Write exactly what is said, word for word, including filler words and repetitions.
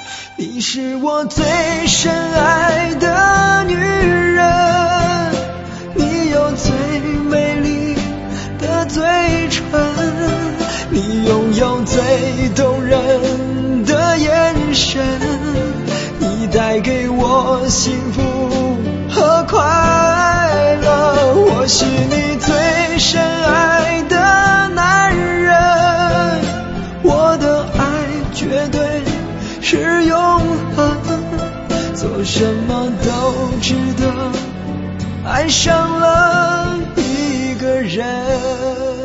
你是我最深爱的女人，你有最美丽的嘴唇，你拥有最动人的眼神，你带给我幸福和快乐，我是你最深爱的男人，我的爱绝对是永恒，做什么都值得，爱上了一个人。